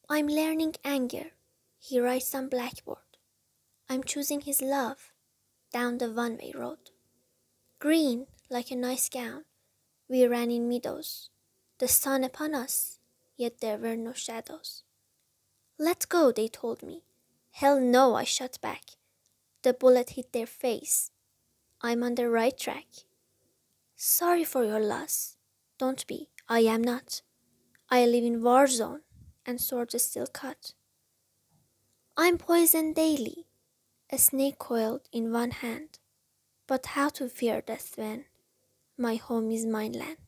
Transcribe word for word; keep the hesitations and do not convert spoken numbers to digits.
I'm learning anger, he writes on blackboard. I'm choosing his love down the one-way road. Green like a nice gown, we ran in meadows, the sun upon us, yet there were no shadows. Let go, they told me. Hell no, I shot back. The bullet hit their face. I'm on the right track. Sorry for your loss. Don't be, I am not. I live in war zone, and swords still cut. I'm poisoned daily, a snake coiled in one hand. But how to fear death when my home is mine land?